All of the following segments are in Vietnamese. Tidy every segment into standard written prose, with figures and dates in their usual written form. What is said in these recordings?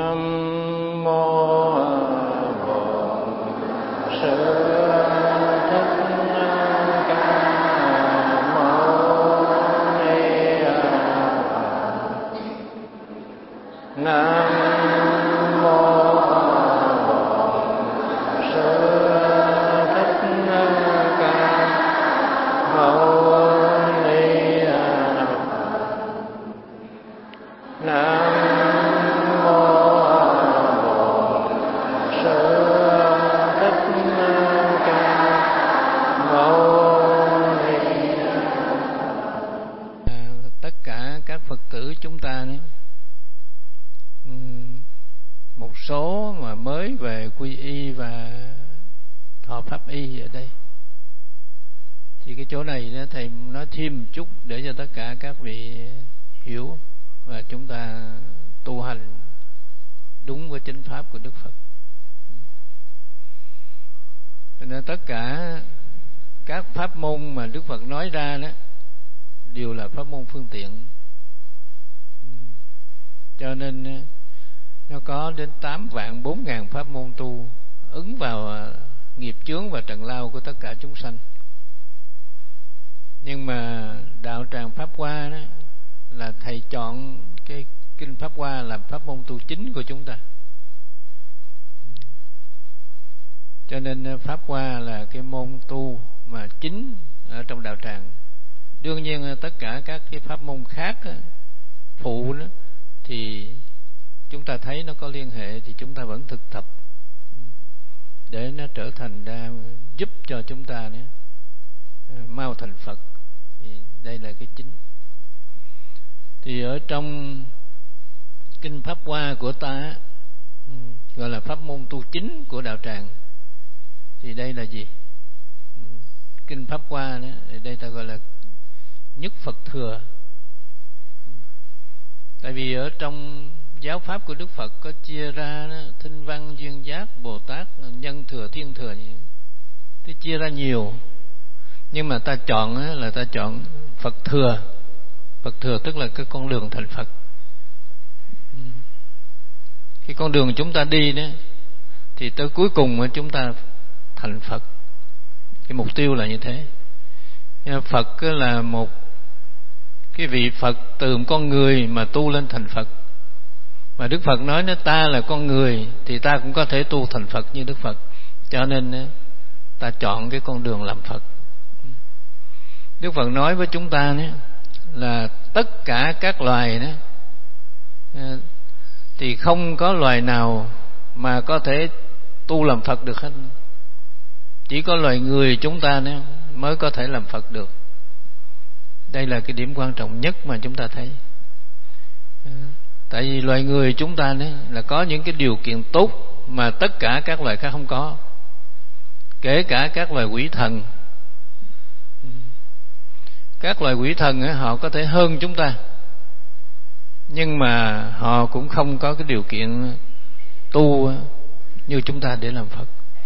Nam mô Bổn Sư Thích Ca Mâu Ni Phật. Nam mô Bổn Sư Thích Ca Mâu Ni Phật. Nam Phật tử chúng ta nữa, một số mà mới về quy y và thọ pháp y ở đây, thì cái chỗ này đó thầy nói thêm một chút để cho tất cả các vị hiểu và chúng ta tu hành đúng với chánh pháp của Đức Phật. Cho nên tất cả các pháp môn mà Đức Phật nói ra đó đều là pháp môn phương tiện. Cho nên nó có đến 8.400.000 pháp môn tu ứng vào nghiệp chướng và trần lao của tất cả chúng sanh. Nhưng mà đạo tràng Pháp Hoa đó là thầy chọn cái kinh Pháp Hoa làm pháp môn tu chính của chúng ta. Cho nên Pháp Hoa là cái môn tu mà chính ở trong đạo tràng. Đương nhiên tất cả các cái pháp môn khác phụ đó thì chúng ta thấy nó có liên hệ thì chúng ta vẫn thực tập để nó trở thành ra giúp cho chúng ta nữa mau thành Phật. Thì đây là cái chính. Thì ở trong kinh Pháp Hoa của ta gọi là pháp môn tu chính của đạo tràng, thì đây là gì? Kinh Pháp Hoa đó, đây ta gọi là nhất Phật thừa. Tại vì ở trong giáo pháp của Đức Phật có chia ra đó, Thinh Văn, Duyên Giác, Bồ Tát, Nhân Thừa, Thiên Thừa, thì chia ra nhiều. Nhưng mà ta chọn là ta chọn Phật thừa. Phật thừa tức là cái con đường thành Phật. Cái con đường chúng ta đi đó thì tới cuối cùng chúng ta thành Phật. Cái mục tiêu là như thế. Phật là một cái vị Phật từ một con người mà tu lên thành Phật. Mà Đức Phật nói nếu ta là con người thì ta cũng có thể tu thành Phật như Đức Phật. Cho nên ta chọn cái con đường làm Phật. Đức Phật nói với chúng ta là tất cả các loài đó thì không có loài nào mà có thể tu làm Phật được hết. Chỉ có loài người chúng ta mới có thể làm Phật được. Đây là cái điểm quan trọng nhất mà chúng ta thấy. Tại vì loài người chúng ta là có những cái điều kiện tốt mà tất cả các loài khác không có. Kể cả các loài quỷ thần. Các loài quỷ thần họ có thể hơn chúng ta, nhưng mà họ cũng không có cái điều kiện tu như chúng ta để làm Phật.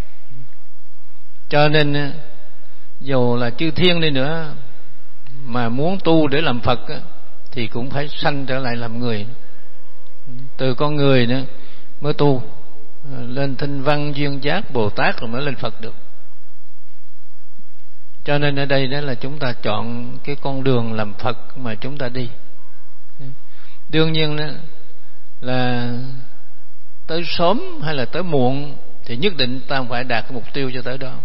Cho nên dù là chư thiên đi nữa mà muốn tu để làm Phật thì cũng phải sanh trở lại làm người. Từ con người nữa mới tu lên Thinh Văn, Duyên Giác, Bồ Tát rồi mới lên Phật được. Cho nên ở đây đó là chúng ta chọn cái con đường làm Phật mà chúng ta đi. Đương nhiên đó là tới sớm hay là tới muộn thì nhất định ta phải đạt cái mục tiêu cho tới đó.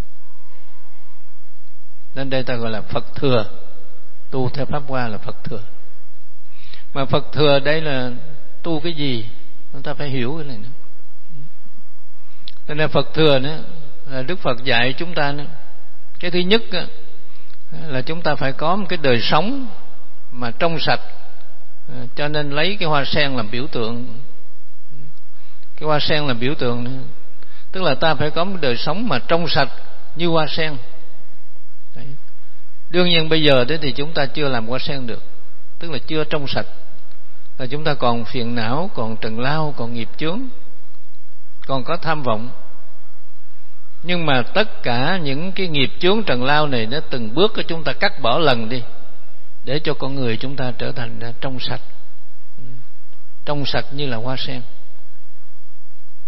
Nên đây ta gọi là Phật thừa. Tu theo Pháp Hoa là Phật thừa. Mà Phật thừa đây là tu cái gì? Chúng ta phải hiểu cái này nữa. Nên là Phật thừa nữa là Đức Phật dạy chúng ta nữa. Cái thứ nhất là chúng ta phải có một cái đời sống mà trong sạch. Cho nên lấy cái hoa sen làm biểu tượng. Cái hoa sen làm biểu tượng nữa. Tức là ta phải có một đời sống mà trong sạch như hoa sen. Đấy. Đương nhiên bây giờ thì chúng ta chưa làm hoa sen được. Tức là chưa trong sạch. Là chúng ta còn phiền não, còn trần lao, còn nghiệp chướng, còn có tham vọng. Nhưng mà tất cả những cái nghiệp chướng trần lao này nó từng bước chúng ta cắt bỏ lần đi, để cho con người chúng ta trở thành trong sạch. Trong sạch như là hoa sen.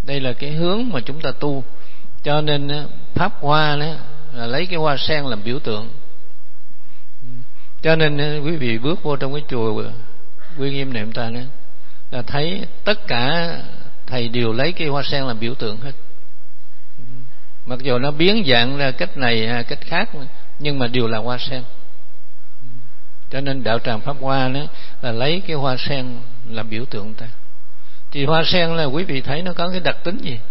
Đây là cái hướng mà chúng ta tu. Cho nên pháp hoa đó là lấy cái hoa sen làm biểu tượng. Cho nên quý vị bước vô trong cái chùa Quy Nghiêm này chúng ta đó, là thấy tất cả thầy đều lấy cái hoa sen làm biểu tượng hết. Mặc dù nó biến dạng ra cách này cách khác, nhưng mà đều là hoa sen. Cho nên đạo tràng pháp hoa đó là lấy cái hoa sen làm biểu tượng ta. Thì hoa sen là quý vị thấy nó có cái đặc tính gì?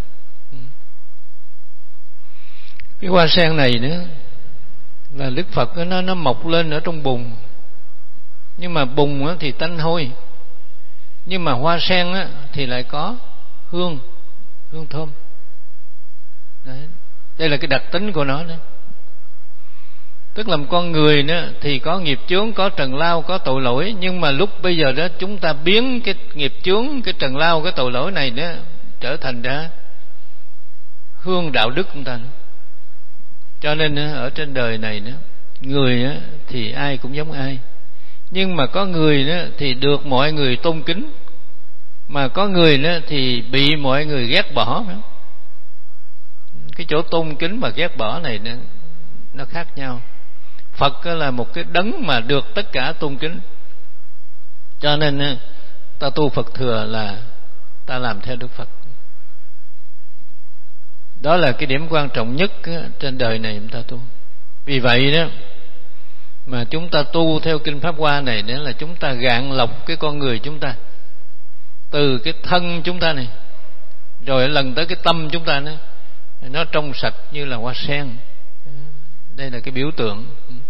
Cái hoa sen này nữa là Đức Phật nó mọc lên ở trong bùn. Nhưng mà bùn thì tanh hôi, nhưng mà hoa sen thì lại có hương thơm. Đấy. Đây là cái đặc tính của nó đấy. Tức là một con người đó thì có nghiệp chướng, có trần lao, có tội lỗi. Nhưng mà lúc bây giờ đó chúng ta biến cái nghiệp chướng, cái trần lao, cái tội lỗi này đó trở thành ra hương đạo đức chúng ta. Cho nên ở trên đời này đó, người thì ai cũng giống ai. Nhưng mà có người đó thì được mọi người tôn kính, mà có người đó thì bị mọi người ghét bỏ. Cái chỗ tôn kính và ghét bỏ này nó khác nhau. Phật là một cái đấng mà được tất cả tôn kính. Cho nên ta tu Phật thừa là ta làm theo Đức Phật. Đó là cái điểm quan trọng nhất trên đời này chúng ta tu. Vì vậy đó mà chúng ta tu theo kinh Pháp Hoa này, đó là chúng ta gạn lọc cái con người chúng ta từ cái thân chúng ta này, rồi lần tới cái tâm chúng ta nữa, nó trong sạch như là hoa sen. Đây là cái biểu tượng.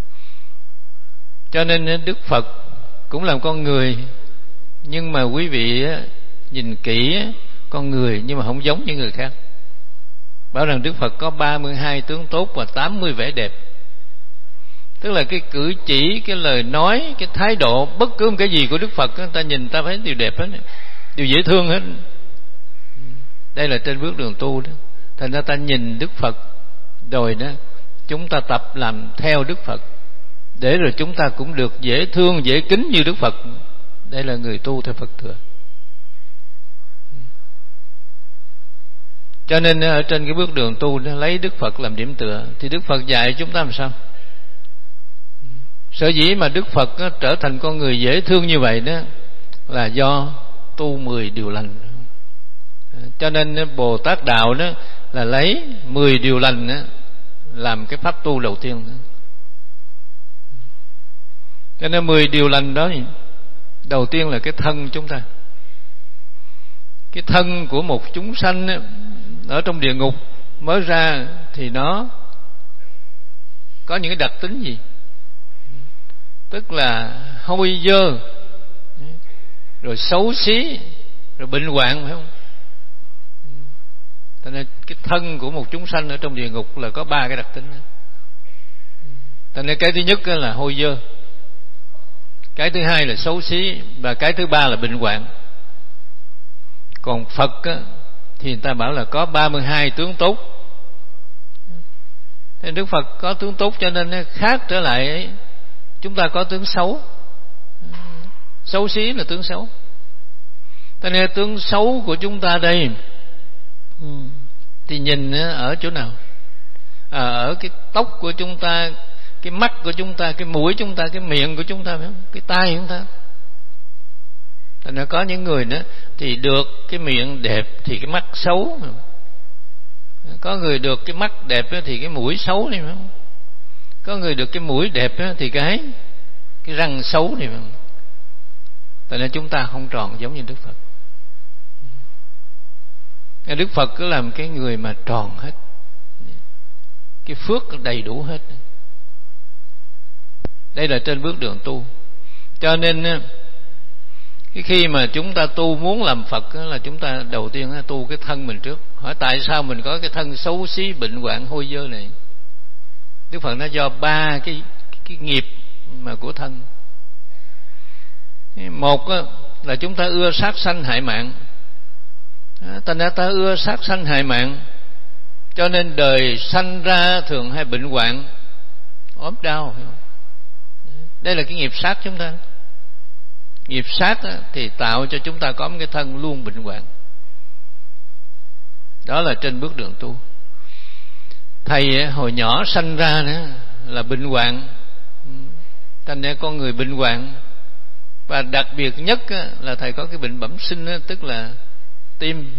Cho nên Đức Phật cũng là con người, nhưng mà quý vị nhìn kỹ con người nhưng mà không giống như người khác. Bảo rằng Đức Phật có 32 tướng tốt và 80 vẻ đẹp. Tức là cái cử chỉ, cái lời nói, cái thái độ, bất cứ một cái gì của Đức Phật ta nhìn ta thấy đều đẹp hết, đều dễ thương hết. Đây là trên bước đường tu đó. Thành ra ta nhìn Đức Phật rồi đó, chúng ta tập làm theo Đức Phật, để rồi chúng ta cũng được dễ thương, dễ kính như Đức Phật. Đây là người tu theo Phật thừa. Cho nên ở trên cái bước đường tu đó, lấy Đức Phật làm điểm tựa. Thì Đức Phật dạy chúng ta làm sao? Sở dĩ mà Đức Phật trở thành con người dễ thương như vậy đó là do tu 10 điều lành. Cho nên Bồ Tát Đạo đó là lấy 10 điều lành đó làm cái pháp tu đầu tiên. Cho nên 10 điều lành đó, đầu tiên là cái thân chúng ta. Cái thân của một chúng sanh ở trong địa ngục mới ra thì nó có những cái đặc tính gì? Tức là hôi dơ, rồi xấu xí, rồi bệnh hoạn, phải không? Cho nên cái thân của một chúng sanh ở trong địa ngục là có 3 cái đặc tính. Cho nên cái thứ nhất là hôi dơ, cái thứ hai là xấu xí, và cái thứ ba là bệnh hoạn. Còn Phật thì người ta bảo là có 32 tướng tốt. Thế Đức Phật có tướng tốt cho nên khác trở lại chúng ta có tướng xấu. Xấu xí là tướng xấu. Cho nên tướng xấu của chúng ta đây thì nhìn ở chỗ nào? Ở cái tóc của chúng ta, cái mắt của chúng ta, cái mũi chúng ta, cái miệng của chúng ta, phải không? Cái tai của chúng ta. Thành ra có những người nữa thì được cái miệng đẹp thì cái mắt xấu, có người được cái mắt đẹp thì cái mũi xấu này, phải không? Có người được cái mũi đẹp thì cái răng xấu này, phải không? Tại nên chúng ta không tròn giống như Đức Phật. Đức Phật cứ làm cái người mà tròn hết, cái phước đầy đủ hết. Đây là trên bước đường tu. Cho nên khi mà chúng ta tu muốn làm Phật là chúng ta đầu tiên tu cái thân mình trước. Hỏi tại sao mình có cái thân xấu xí, bệnh hoạn, hôi dơ này? Đức Phật nó do 3 cái nghiệp mà của thân. Một là chúng ta ưa sát sanh hại mạng. Thành ra ta ưa sát sanh hại mạng, cho nên đời sanh ra thường hay bệnh hoạn, ốm đau. Đây là cái nghiệp sát chúng ta. Nghiệp sát thì tạo cho chúng ta có một cái thân luôn bệnh hoạn. Đó là trên bước đường tu. Thầy hồi nhỏ sanh ra nữa là bệnh hoạn, thành ra con người bệnh hoạn, và đặc biệt nhất là thầy có cái bệnh bẩm sinh, tức là tim.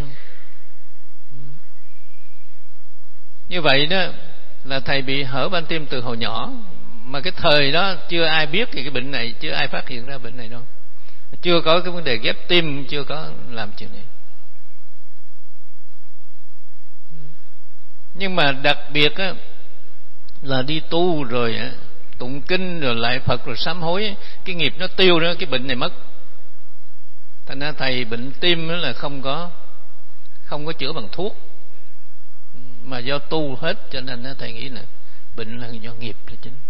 Như vậy đó là thầy bị hở van tim từ hồi nhỏ, mà cái thời đó chưa ai biết thì cái bệnh này, chưa ai phát hiện ra bệnh này đâu, chưa có cái vấn đề ghép tim, chưa có làm chuyện này. Nhưng mà đặc biệt á, là đi tu rồi tụng kinh rồi lại Phật rồi sám hối, cái nghiệp nó tiêu đó, cái bệnh này mất. Thành ra thầy bệnh tim đó là không có chữa bằng thuốc, mà do tu hết, cho nên thầy nghĩ là bệnh là do nghiệp là chính.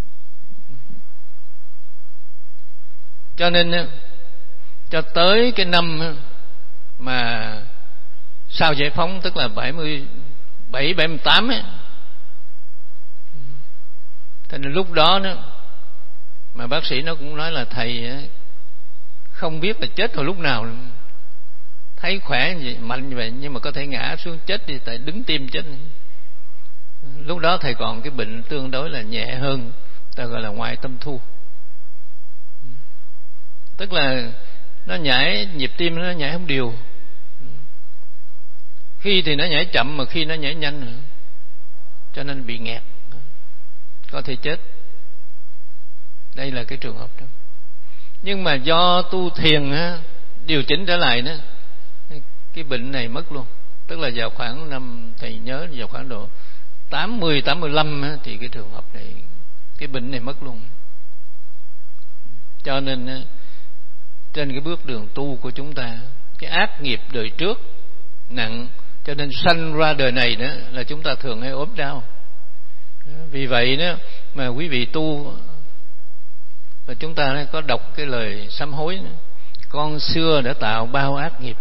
Cho nên cho tới cái năm mà sau giải phóng, tức là 77, 78 ấy, cho nên lúc đó mà bác sĩ nó cũng nói là thầy không biết là chết vào lúc nào, thấy khỏe vậy, mạnh như vậy, nhưng mà có thể ngã xuống chết đi, tại đứng tim chết. Lúc đó thầy còn cái bệnh tương đối là nhẹ hơn, ta gọi là ngoại tâm thu, tức là nó nhảy, nhịp tim nó nhảy không đều, khi thì nó nhảy chậm mà khi nó nhảy nhanh nữa, cho nên bị nghẹt, có thể chết. Đây là cái trường hợp đó. Nhưng mà do tu thiền điều chỉnh trở lại đó, cái bệnh này mất luôn. Tức là vào khoảng năm thầy nhớ vào khoảng độ 80, 85 thì cái trường hợp này, cái bệnh này mất luôn. Cho nên trên cái bước đường tu của chúng ta, cái ác nghiệp đời trước nặng, cho nên sanh ra đời này đó là chúng ta thường hay ốm đau. Vì vậy đó mà quý vị tu, và chúng ta có đọc cái lời sám hối đó, con xưa đã tạo bao ác nghiệp.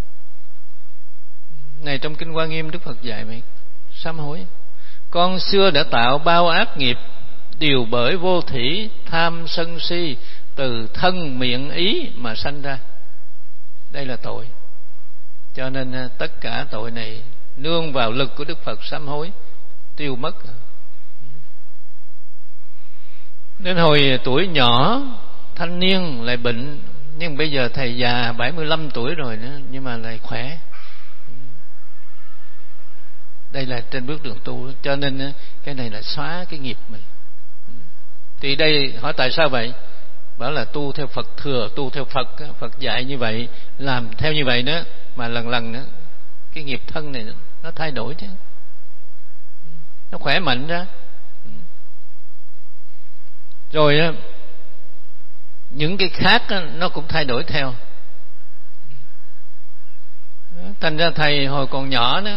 Này trong Kinh Hoa Nghiêm Đức Phật dạy vậy, sám hối: con xưa đã tạo bao ác nghiệp, đều bởi vô thỉ tham sân si, từ thân miệng ý mà sanh ra. Đây là tội. Cho nên tất cả tội này nương vào lực của Đức Phật sám hối tiêu mất. Đến hồi tuổi nhỏ thanh niên lại bệnh, nhưng bây giờ thầy già 75 tuổi rồi nữa, nhưng mà lại khỏe. Đây là trên bước đường tu. Cho nên cái này là xóa cái nghiệp mình. Thì đây hỏi tại sao vậy? Bảo là tu theo Phật thừa, tu theo Phật, Phật dạy như vậy, làm theo như vậy đó, mà lần lần nữa cái nghiệp thân này nó thay đổi chứ, nó khỏe mạnh ra. Rồi những cái khác nó cũng thay đổi theo. Thành ra thầy hồi còn nhỏ đó,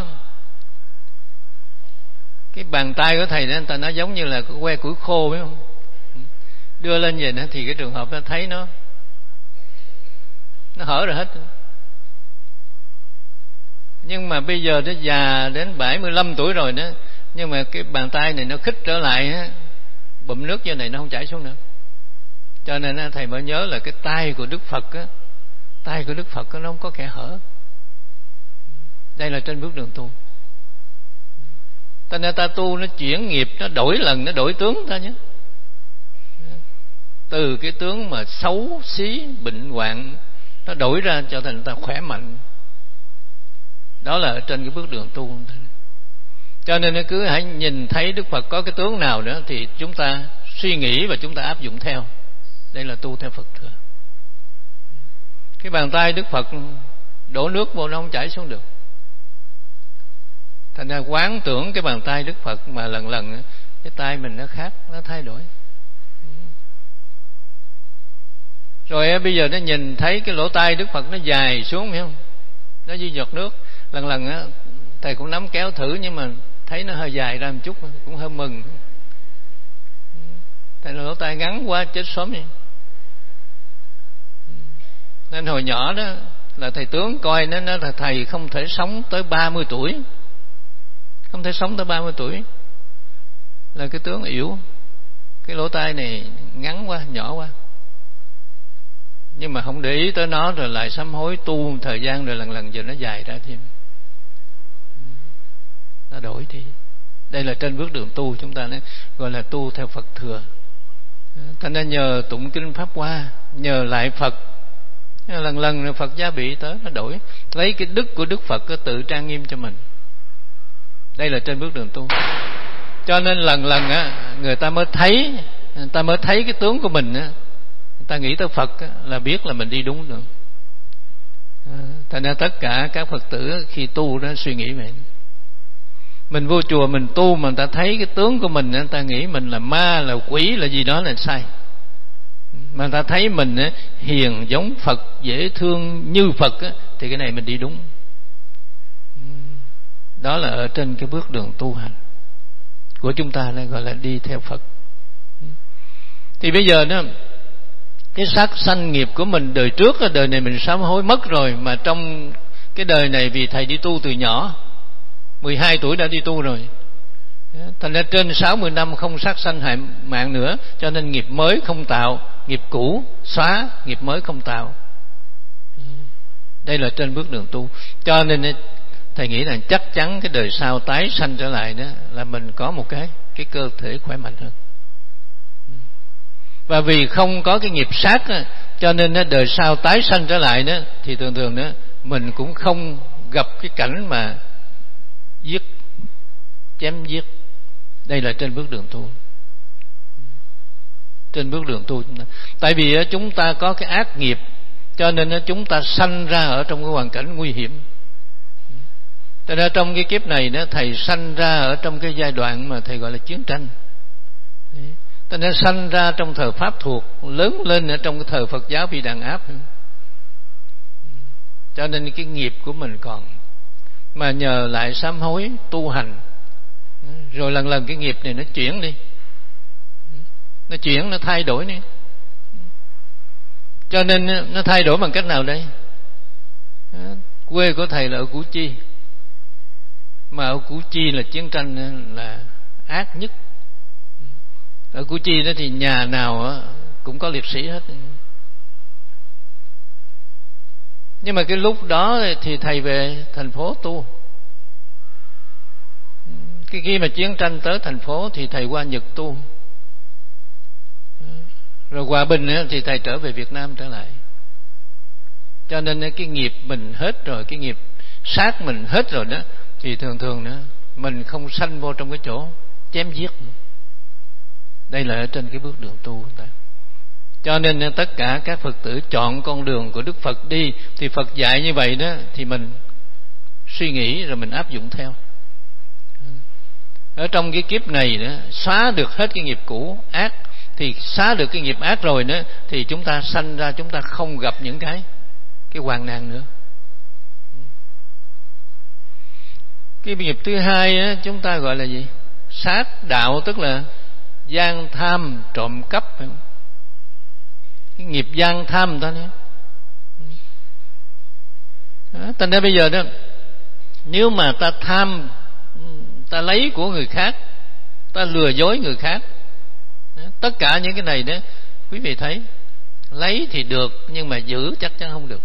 cái bàn tay của thầy đó, người ta nói giống như là cái que củi khô, biết không? Đưa lên vậy đó, thì cái trường hợp nó thấy nó hở ra hết. Nhưng mà bây giờ nó già đến 75 tuổi rồi đó, nhưng mà cái bàn tay này nó khích trở lại á, bụm nước như này nó không chảy xuống nữa. Cho nên thầy mới nhớ là cái tay của Đức Phật á, tay của Đức Phật nó không có kẻ hở. Đây là trên bước đường tu. Cho nên ta tu nó chuyển nghiệp, nó đổi lần, nó đổi tướng ta nhé. Từ cái tướng mà xấu xí bệnh hoạn, nó đổi ra cho thành ta khỏe mạnh. Đó là ở trên cái bước đường tu. Cho nên cứ hãy nhìn thấy Đức Phật có cái tướng nào nữa thì chúng ta suy nghĩ và chúng ta áp dụng theo. Đây là tu theo Phật thừa. Cái bàn tay Đức Phật đổ nước vô nó không chảy xuống được. Thành ra quán tưởng cái bàn tay Đức Phật, mà lần lần cái tay mình nó khác, nó thay đổi. Rồi bây giờ nó nhìn thấy cái lỗ tai Đức Phật nó dài xuống, hiểu không? Nó như giọt nước. Lần lần á thầy cũng nắm kéo thử, nhưng mà thấy nó hơi dài ra một chút, cũng hơi mừng. Tại lỗ tai ngắn quá chết sớm vậy. Nên hồi nhỏ đó là thầy tướng coi nó là thầy không thể sống tới 30 tuổi. Không thể sống tới 30 tuổi. Là cái tướng yếu, cái lỗ tai này ngắn quá, nhỏ quá. Nhưng mà không để ý tới nó, rồi lại sám hối tu thời gian, rồi lần lần giờ nó dài ra thêm. ta đổi đi. Đây là trên bước đường tu, chúng ta nói gọi là tu theo Phật thừa. Thành ra nhờ tụng kinh Pháp Hoa, nhờ lại Phật, lần lần Phật gia bị tới nó đổi, lấy cái đức của Đức Phật tự trang nghiêm cho mình. Đây là trên bước đường tu. Cho nên lần lần người ta mới thấy cái tướng của mình người ta nghĩ tới Phật là biết là mình đi đúng được. Thành ra tất cả các Phật tử khi tu đó suy nghĩ vậy. Mình vô chùa mình tu mà người ta thấy cái tướng của mình, người ta nghĩ mình là ma, là quỷ, là gì đó là sai. Mà người ta thấy mình hiền giống Phật, dễ thương như Phật thì cái này mình đi đúng. Đó là ở trên cái bước đường tu hành của chúng ta, nên gọi là đi theo Phật. Thì bây giờ đó, cái sát sanh nghiệp của mình đời trước, đời này mình sám hối mất rồi, mà trong cái đời này vì thầy đi tu từ nhỏ, 12 tuổi đã đi tu rồi, thành ra trên 60 năm không sát sanh hại mạng nữa, cho nên nghiệp mới không tạo, nghiệp cũ xóa, nghiệp mới không tạo. Đây là trên bước đường tu. Cho nên thầy nghĩ rằng chắc chắn cái đời sau tái sanh trở lại đó là mình có một cái cơ thể khỏe mạnh hơn. Và vì không có cái nghiệp sát cho nên đời sau tái sanh trở lại đó thì thường thường đó mình cũng không gặp cái cảnh mà chém giết. Đây là trên bước đường tu. Trên bước đường tu, tại vì chúng ta có cái ác nghiệp, cho nên chúng ta sanh ra ở trong cái hoàn cảnh nguy hiểm. Cho nên trong cái kiếp này đó, thầy sanh ra ở trong cái giai đoạn mà thầy gọi là chiến tranh. Cho nên sanh ra trong thời Pháp thuộc, lớn lên ở trong cái thời Phật giáo bị đàn áp. Cho nên cái nghiệp của mình còn, mà nhờ lại sám hối tu hành, rồi lần lần cái nghiệp này nó chuyển đi, nó thay đổi đi. Cho nên nó thay đổi bằng cách nào đây? Quê của thầy là ở Củ Chi, mà ở Củ Chi là chiến tranh là ác nhất. Ở Củ Chi đó thì nhà nào cũng có liệt sĩ hết. Nhưng mà cái lúc đó thì thầy về thành phố tu. Khi mà chiến tranh tới thành phố thì thầy qua Nhật tu. Rồi hòa bình thì thầy trở về Việt Nam trở lại. Cho nên cái nghiệp mình hết rồi, cái nghiệp sát mình hết rồi đó, thì thường thường nữa mình không sanh vô trong cái chỗ chém giết. Đây là ở trên cái bước đường tu của ta. Cho nên tất cả các Phật tử chọn con đường của Đức Phật đi, thì Phật dạy như vậy đó thì mình suy nghĩ rồi mình áp dụng theo. Ở trong cái kiếp này đó, xóa được hết cái nghiệp cũ ác, thì xóa được cái nghiệp ác rồi đó thì chúng ta sanh ra, chúng ta không gặp những cái hoạn nạn nữa. Cái nghiệp thứ hai á, chúng ta gọi là gì? Sát đạo, tức là gian tham trộm cắp. Cái nghiệp gian tham ta nhé. Thành ra bây giờ đó, nếu mà ta tham, ta lấy của người khác, ta lừa dối người khác, tất cả những cái này đó, quý vị thấy, lấy thì được nhưng mà giữ chắc chắn không được.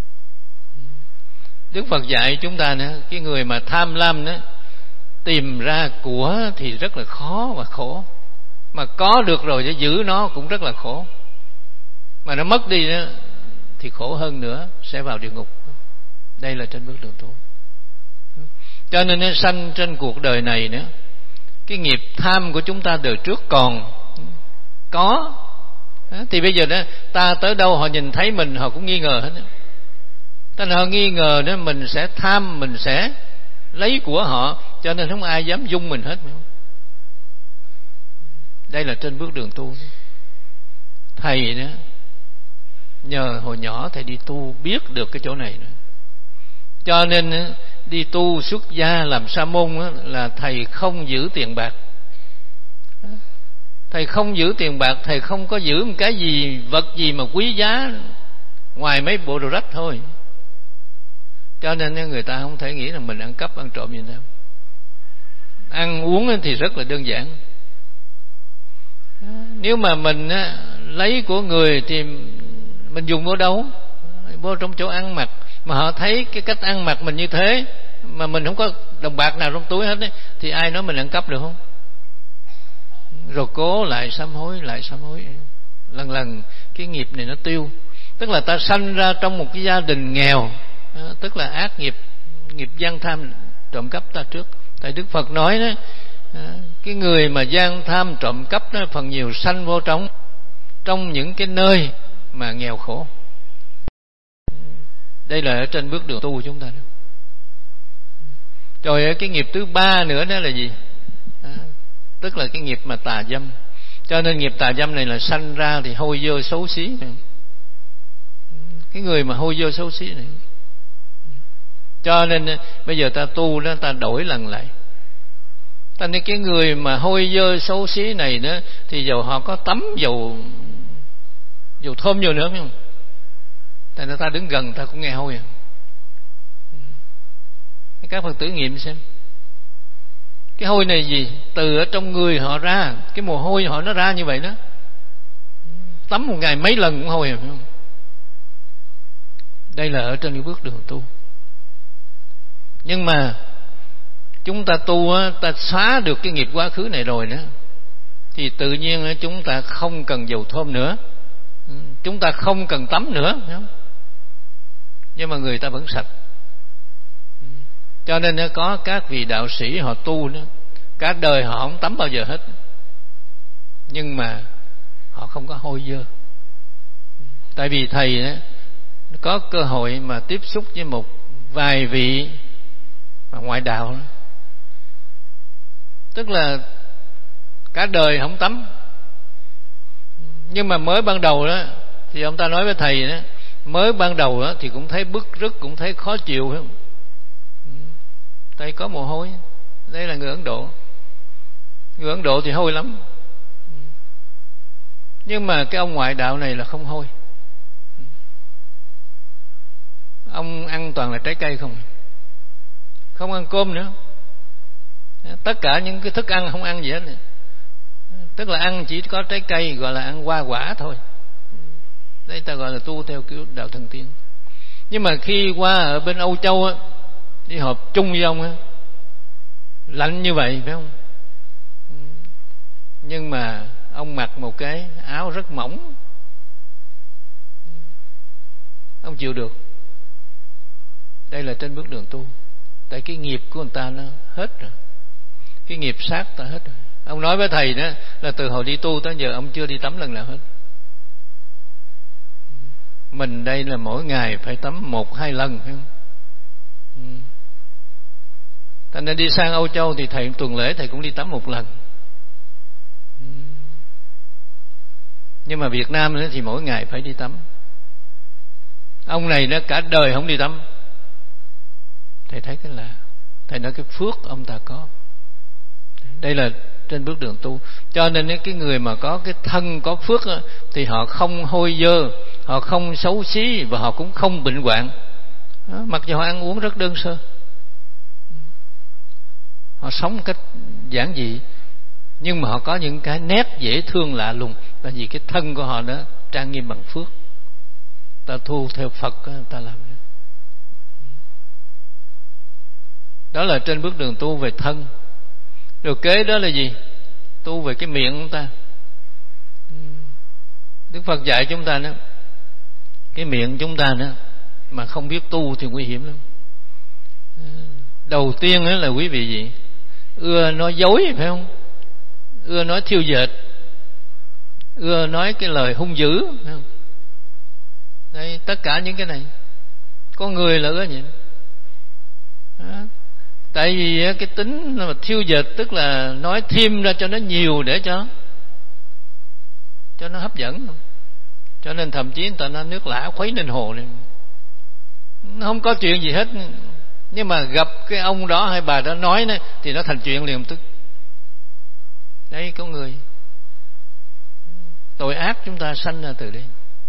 Đức Phật dạy chúng ta nữa, cái người mà tham lam đó, tìm ra của thì rất là khó và khổ, mà có được rồi để giữ nó cũng rất là khổ, mà nó mất đi đó thì khổ hơn nữa, sẽ vào địa ngục. Đây là trên bước đường tu. Cho nên nó sanh trên cuộc đời này nữa, cái nghiệp tham của chúng ta đời trước còn có, thì bây giờ đó ta tới đâu họ nhìn thấy mình họ cũng nghi ngờ hết. Cho nên họ nghi ngờ đó mình sẽ tham, mình sẽ lấy của họ, cho nên không ai dám dung mình hết. Đây là trên bước đường tu. Thầy đó, nhờ hồi nhỏ thầy đi tu biết được cái chỗ này nữa. Cho nên đi tu xuất gia làm sa môn là thầy không giữ tiền bạc. Thầy không giữ tiền bạc, thầy không có giữ một cái gì, vật gì mà quý giá ngoài mấy bộ đồ rách thôi. Cho nên người ta không thể nghĩ là mình ăn cắp, ăn trộm gì đâu. Ăn uống thì rất là đơn giản. Nếu mà mình lấy của người thì mình dùng ở đâu? Vô trong chỗ ăn mặc, mà họ thấy cái cách ăn mặc mình như thế mà mình không có đồng bạc nào trong túi hết ấy, thì ai nói mình ăn cắp được không? Rồi cố lại sám hối, lần lần cái nghiệp này nó tiêu. Tức là ta sanh ra trong một cái gia đình nghèo, tức là ác nghiệp, nghiệp gian tham trộm cắp ta trước. Tại Đức Phật nói đó, cái người mà gian tham trộm cắp đó phần nhiều sanh vô trong những cái nơi mà nghèo khổ. Đây là ở trên bước đường tu của chúng ta đó. Rồi cái nghiệp thứ ba nữa đó là gì? Tức là cái nghiệp mà tà dâm. Cho nên nghiệp tà dâm này là sanh ra thì hôi dơ xấu xí. Cái người mà hôi dơ xấu xí này. Cho nên bây giờ ta tu đó, ta đổi lần lại. Ta nên cái người mà hôi dơ xấu xí này đó, thì dầu họ có tắm dầu thơm vô nữa, phải không? Tại nên ta đứng gần ta cũng nghe hôi à. Các Phật tử nghiệm xem, cái hôi này gì? Từ ở trong người họ ra, cái mồ hôi họ nó ra như vậy đó. Tắm một ngày mấy lần cũng hôi à, phải không? Đây là ở trên cái bước đường tu. Nhưng mà chúng ta tu á, ta xóa được cái nghiệp quá khứ này rồi đó, thì tự nhiên chúng ta không cần dầu thơm nữa, chúng ta không cần tắm nữa, phải không? Nhưng mà người ta vẫn sạch. Cho nên có các vị đạo sĩ họ tu đó, cả đời họ không tắm bao giờ hết, nhưng mà họ không có hôi dơ. Tại vì thầy đó, có cơ hội mà tiếp xúc với một vài vị mà ngoại đạo đó. Tức là cả đời không tắm, nhưng mà mới ban đầu đó thì ông ta nói với thầy đó, mới ban đầu đó thì cũng thấy bức rứt, cũng thấy khó chịu, phải không? Tại có mồ hôi. Đây là người Ấn Độ. Người Ấn Độ thì hôi lắm. Nhưng mà cái ông ngoại đạo này là không hôi. Ông ăn toàn là trái cây không, không ăn cơm nữa. Tất cả những cái thức ăn không ăn gì hết. Tức là ăn chỉ có trái cây, gọi là ăn hoa quả thôi. Đây ta gọi là tu theo kiểu đạo thần tiên. Nhưng mà khi qua ở bên Âu Châu á, đi họp chung với ông á, lạnh như vậy phải không? Nhưng mà ông mặc một cái áo rất mỏng, ông chịu được. Đây là trên bước đường tu. Tại cái nghiệp của người ta nó hết rồi, cái nghiệp sát ta hết rồi. Ông nói với thầy đó là từ hồi đi tu tới giờ ông chưa đi tắm lần nào hết. Mình đây là mỗi ngày phải tắm 1-2 lần, phải không? Thành nên đi sang Âu Châu thì thầy tuần lễ thầy cũng đi tắm 1 lần. Nhưng mà Việt Nam thì mỗi ngày phải đi tắm. Ông này nó cả đời không đi tắm. Thầy thấy cái là, thầy nói cái phước ông ta có. Đây là trên bước đường tu. Cho nên cái người mà có cái thân có phước á, thì họ không hôi dơ, họ không xấu xí, và họ cũng không bệnh hoạn. Mặc dù họ ăn uống rất đơn sơ, họ sống một cách giản dị, nhưng mà họ có những cái nét dễ thương lạ lùng. Tại vì cái thân của họ đó trang nghiêm bằng phước. Ta thu theo Phật ta làm đó. Đó là trên bước đường tu về thân. Rồi kế đó là gì? Tu về cái miệng của ta. Đức Phật dạy chúng ta đó, cái miệng chúng ta đó mà không biết tu thì nguy hiểm lắm. Đầu tiên là quý vị gì? Ưa nói dối, phải không? Ưa nói thiêu dệt, ưa nói cái lời hung dữ, phải không? Đây, tất cả những cái này con người là ưa vậy. Tại vì cái tính mà thiêu dệt, tức là nói thêm ra cho nó nhiều để cho nó hấp dẫn. Cho nên thậm chí người ta nói nước lã khuấy lên hồ này, nó không có chuyện gì hết, nhưng mà gặp cái ông đó hay bà đó nói này, thì nó thành chuyện liền tức. Đây, có người tội ác chúng ta sanh ra từ đây.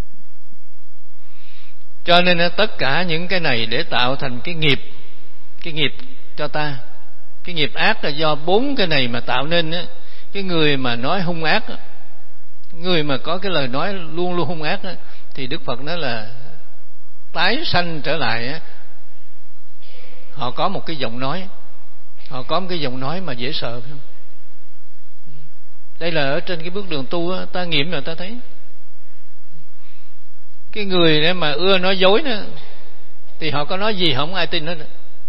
Cho nên tất cả những cái này để tạo thành cái nghiệp cho ta. Cái nghiệp ác là do 4 cái này mà tạo nên á. Cái người mà nói hung ác á, người mà có cái lời nói luôn luôn hung ác á, thì Đức Phật nói là tái sanh trở lại á, họ có một cái giọng nói, họ có một cái giọng nói mà dễ sợ, phải không? Đây là ở trên cái bước đường tu á, ta nghiệm rồi ta thấy cái người để mà ưa nói dối đó, thì họ có nói gì không ai tin hết.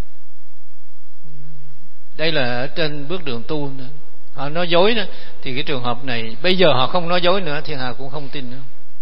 Đây là ở trên bước đường tu nữa. Họ nói dối đó, thì cái trường hợp này bây giờ họ không nói dối nữa, thiên hạ cũng không tin nữa.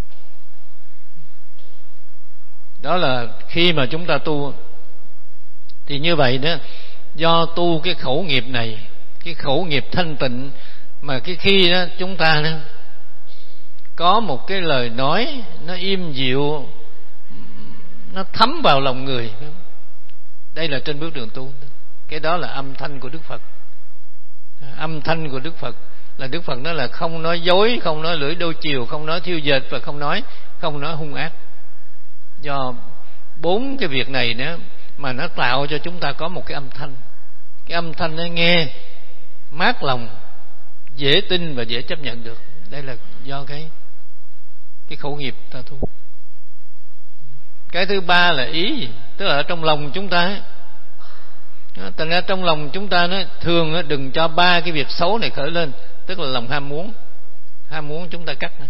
Đó là khi mà chúng ta tu thì như vậy đó, do tu cái khẩu nghiệp này, cái khẩu nghiệp thanh tịnh, mà cái khi đó chúng ta đó có một cái lời nói nó im dịu, nó thấm vào lòng người. Đây là trên bước đường tu. Cái đó là âm thanh của Đức Phật. Âm thanh của Đức Phật là Đức Phật nói là không nói dối, không nói lưỡi đôi chiều, không nói thiêu dệt, và không nói hung ác. Do 4 cái việc này nữa mà nó tạo cho chúng ta có một cái âm thanh. Cái âm thanh nó nghe mát lòng, dễ tin và dễ chấp nhận được. Đây là do cái khẩu nghiệp ta tu. Cái thứ ba là ý gì? Tức là ở trong lòng chúng ta ấy. Thành ra trong lòng chúng ta nó thường đừng cho 3 cái việc xấu này khởi lên. Tức là lòng ham muốn. Ham muốn chúng ta cắt.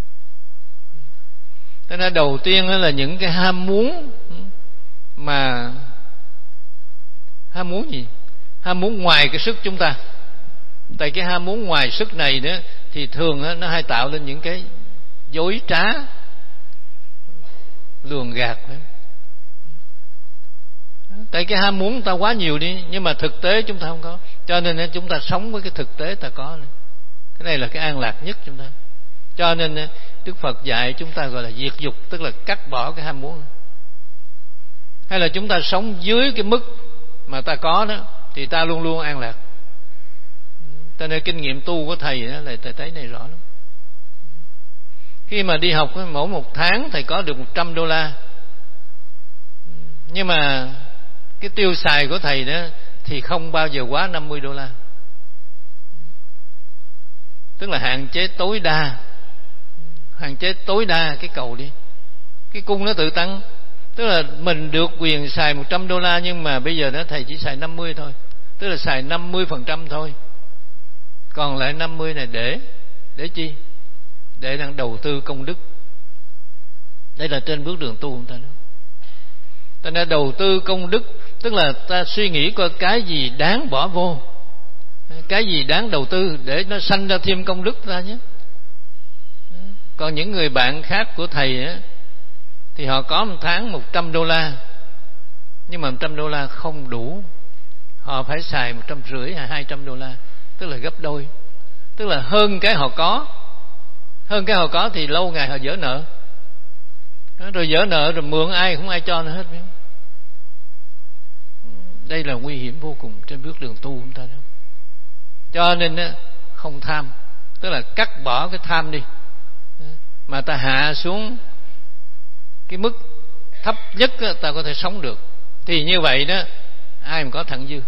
Thành ra đầu tiên là những cái ham muốn, mà ham muốn gì? Ham muốn ngoài cái sức chúng ta. Tại cái ham muốn ngoài sức này nữa thì thường nó hay tạo lên những cái dối trá, lường gạt. Tại cái ham muốn ta quá nhiều đi, nhưng mà thực tế chúng ta không có. Cho nên chúng ta sống với cái thực tế ta có này. Cái này là cái an lạc nhất chúng ta. Cho nên Đức Phật dạy chúng ta gọi là diệt dục, tức là cắt bỏ cái ham muốn. Hay là chúng ta sống dưới cái mức mà ta có đó, thì ta luôn luôn an lạc. Cho nên kinh nghiệm tu của thầy đó là thầy thấy này rõ lắm. Khi mà đi học mỗi một tháng thầy có được $100, nhưng mà cái tiêu xài của thầy đó thì không bao giờ quá $50. Tức là hạn chế tối đa cái cầu đi. Cái cung nó tự tăng. Tức là mình được quyền xài $100, nhưng mà bây giờ đó thầy chỉ xài 50 thôi. Tức là xài 50% thôi. Còn lại 50 này để chi? Để đang đầu tư công đức. Đây là trên bước đường tu của ta đó. Ta đã đầu tư công đức, tức là ta suy nghĩ coi cái gì đáng bỏ vô, cái gì đáng đầu tư để nó sanh ra thêm công đức ra nhé. Còn những người bạn khác của thầy á, thì họ có một tháng $100, nhưng mà $100 không đủ, họ phải xài $150 hay $200, tức là gấp đôi. Tức là hơn cái họ có thì lâu ngày họ vỡ nợ. Rồi vỡ nợ rồi mượn ai không ai cho nữa hết. Đây là nguy hiểm vô cùng trên bước đường tu chúng ta đó. Cho nên không tham, tức là cắt bỏ cái tham đi, mà ta hạ xuống cái mức thấp nhất ta có thể sống được. Thì như vậy đó, ai mà có thặng dư.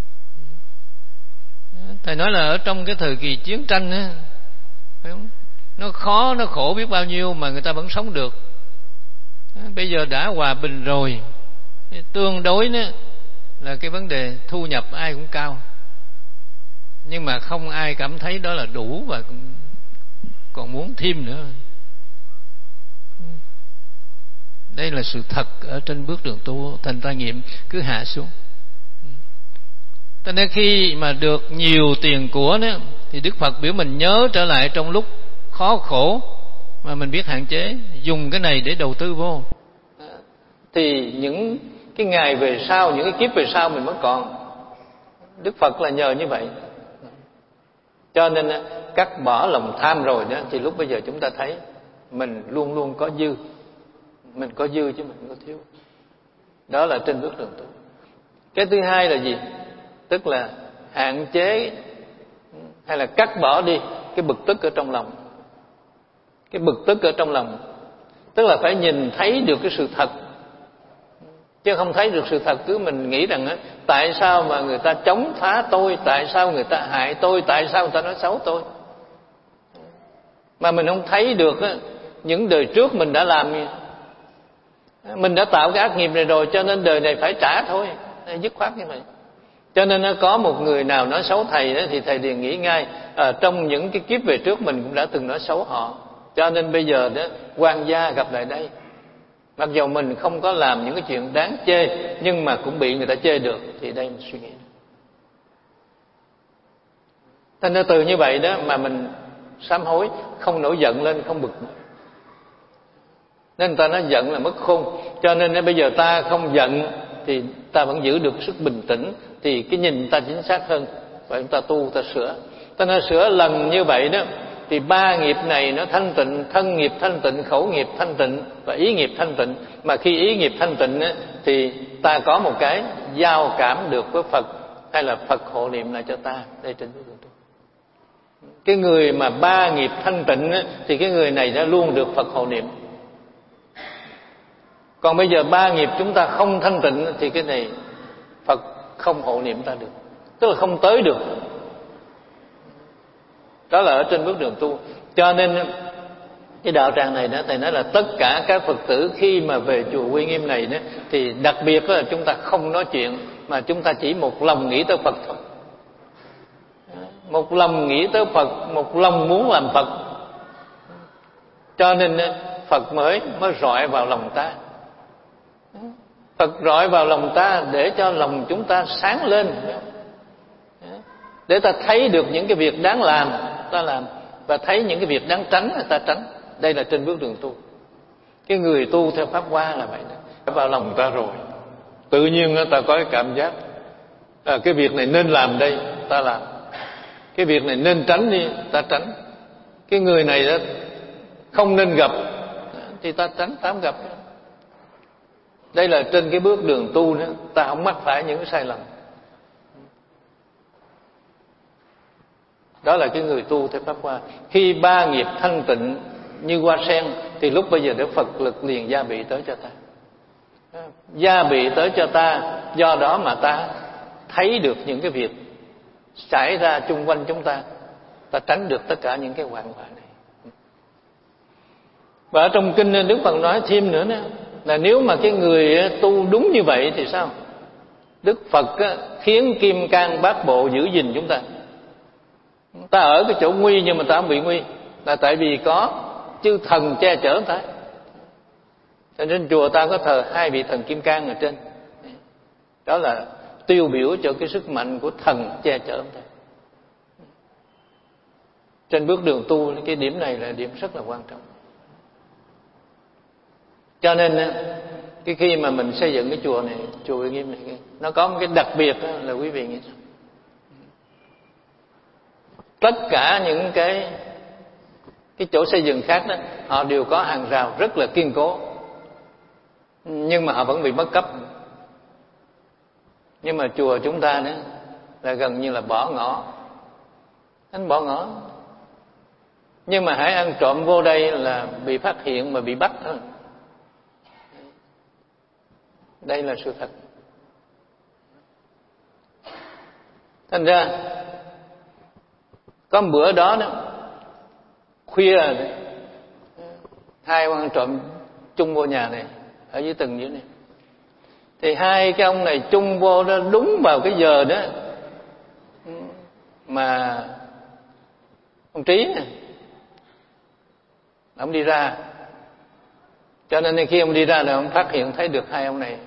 Thầy nói là ở trong cái thời kỳ chiến tranh á, phải không? Nó khó, nó khổ biết bao nhiêu mà người ta vẫn sống được. Bây giờ đã hòa bình rồi, tương đối đó là cái vấn đề thu nhập ai cũng cao, nhưng mà không ai cảm thấy đó là đủ và còn muốn thêm nữa. Đây là sự thật ở trên bước đường tu. Thành ta nghiệm cứ hạ xuống. Cho nên khi mà được nhiều tiền của đó, thì Đức Phật biểu mình nhớ trở lại trong lúc khó khổ mà mình biết hạn chế, dùng cái này để đầu tư vô, thì những cái ngày về sau, những cái kiếp về sau mình mới còn. Đức Phật là nhờ như vậy. Cho nên cắt bỏ lòng tham rồi đó, thì lúc bây giờ chúng ta thấy mình luôn luôn có dư. Mình có dư chứ mình không có thiếu. Đó là trên bước đường tu. Cái thứ hai là gì? Tức là hạn chế hay là cắt bỏ đi cái bực tức ở trong lòng. Cái bực tức ở trong lòng, tức là phải nhìn thấy được cái sự thật, chứ không thấy được sự thật cứ mình nghĩ rằng tại sao mà người ta chống phá tôi, tại sao người ta hại tôi, tại sao người ta nói xấu tôi, mà mình không thấy được những đời trước mình đã làm gì. Mình đã tạo cái ác nghiệp này rồi, cho nên đời này phải trả thôi. dứt khoát như vậy. Cho nên nó có một người nào nói xấu thầy đó, thì thầy liền nghĩ ngay trong những cái kiếp về trước mình cũng đã từng nói xấu họ. Cho nên bây giờ đó quan gia gặp lại đây, mặc dù mình không có làm những cái chuyện đáng chê, nhưng mà cũng bị người ta chê được, thì đây mình suy nghĩ. Thành ra từ như vậy đó mà mình sám hối, không nổi giận lên, không bực. Nên người ta nói giận là mất khôn. Cho nên bây giờ ta không giận thì ta vẫn giữ được sức bình tĩnh, thì cái nhìn ta chính xác hơn. Vậy chúng ta tu, ta sửa. Ta nói sửa lần như vậy đó, thì ba nghiệp này nó thanh tịnh: thân nghiệp thanh tịnh, khẩu nghiệp thanh tịnh và ý nghiệp thanh tịnh. Mà khi ý nghiệp thanh tịnh á, thì ta có một cái giao cảm được với Phật, hay là Phật hộ niệm lại cho ta. Đây trên bước đường tu. Cái người mà ba nghiệp thanh tịnh á, thì cái người này đã luôn được Phật hộ niệm. Còn bây giờ ba nghiệp chúng ta không thanh tịnh thì cái này Phật không hộ niệm ta được, tức là không tới được. Đó là ở trên bước đường tu. Cho nên cái đạo tràng này đó, thầy nói là tất cả các Phật tử khi mà về chùa Uy Nghiêm này đó, thì đặc biệt là chúng ta không nói chuyện, mà chúng ta chỉ một lòng nghĩ tới Phật thôi. Một lòng nghĩ tới Phật, một lòng muốn làm Phật. Cho nên Phật mới rọi vào lòng ta. Phật rọi vào lòng ta để cho lòng chúng ta sáng lên, để ta thấy được những cái việc đáng làm ta làm, và thấy những cái việc đáng tránh ta tránh. Đây là trên bước đường tu. Cái người tu theo Pháp Hoa là vậy đó. Vào lòng ta rồi, tự nhiên ta có cái cảm giác cái việc này nên làm đây, ta làm. Cái việc này nên tránh đi, ta tránh. Cái người này đó không nên gặp thì ta tránh, ta không gặp. Đây là trên cái bước đường tu đó, ta không mắc phải những cái sai lầm. Đó là cái người tu theo Pháp Hoa. Khi ba nghiệp thanh tịnh như hoa sen, thì lúc bây giờ để Phật lực liền gia bị tới cho ta. Gia bị tới cho ta, do đó mà ta thấy được những cái việc xảy ra chung quanh chúng ta, ta tránh được tất cả những cái hoạn họa này. Và ở trong kinh Đức Phật nói thêm nữa đó, là nếu mà cái người tu đúng như vậy thì sao? Đức Phật khiến kim cang bát bộ giữ gìn chúng ta. Ta ở cái chỗ nguy nhưng mà ta không bị nguy, là tại vì có chư thần che chở ta. Cho nên chùa ta có thờ hai vị thần kim cang ở trên. Đó là tiêu biểu cho cái sức mạnh của thần che chở ta. Trên bước đường tu, cái điểm này là điểm rất là quan trọng. Cho nên cái khi mà mình xây dựng cái chùa này, chùa Uy Nghiêm này, nó có một cái đặc biệt là quý vị nghĩ sao? Tất cả những cái chỗ xây dựng khác đó, họ đều có hàng rào rất là kiên cố, nhưng mà họ vẫn bị mất cấp. Nhưng mà chùa chúng ta đó là gần như là bỏ ngỏ, anh bỏ ngỏ. Nhưng mà hãy ăn trộm vô đây là bị phát hiện mà bị bắt thôi. Đây là sự thật. Thành ra có một bữa đó khuya hai ông ăn trộm chung vô nhà này, ở dưới tầng dưới này. Thì hai cái ông này chung vô đó đúng vào cái giờ đó mà ông Trí này, ông đi ra. Cho nên khi ông đi ra là ông phát hiện thấy được hai ông này.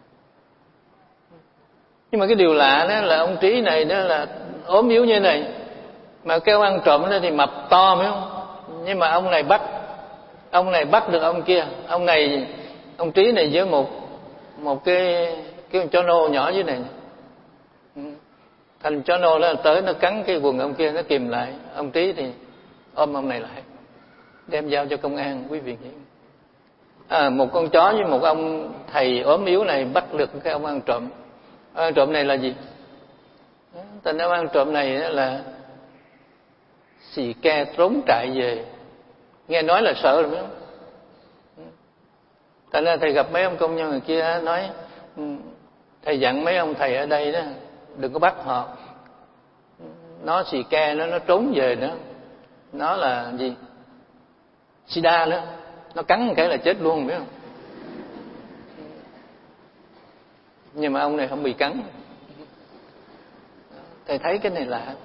Nhưng mà cái điều lạ đó là ông Trí này đó là ốm yếu như thế này, mà cái ông ăn trộm đó thì mập to phải không? Nhưng mà ông này bắt được ông kia. Ông Trí này với một cái chó nô nhỏ dưới này. Thành chó nô đó tới nó cắn cái quần ông kia, nó kìm lại. Ông Trí thì ôm ông này lại, đem giao cho công an, quý vị nghĩ. Một con chó với một ông thầy ốm yếu này bắt được cái ông ăn trộm. Ăn trộm này là gì? Thành ông ăn trộm này là xì ke trốn trại về. Nghe nói là sợ rồi phải không? Thành ra thầy gặp mấy ông công nhân người kia nói, thầy dặn mấy ông thầy ở đây đó đừng có bắt họ. Nó xì ke nó trốn về nữa. Nó là gì? Sida nữa. Nó cắn một cái là chết luôn, biết không? Nhưng mà ông này không bị cắn. Thầy thấy cái này lạ.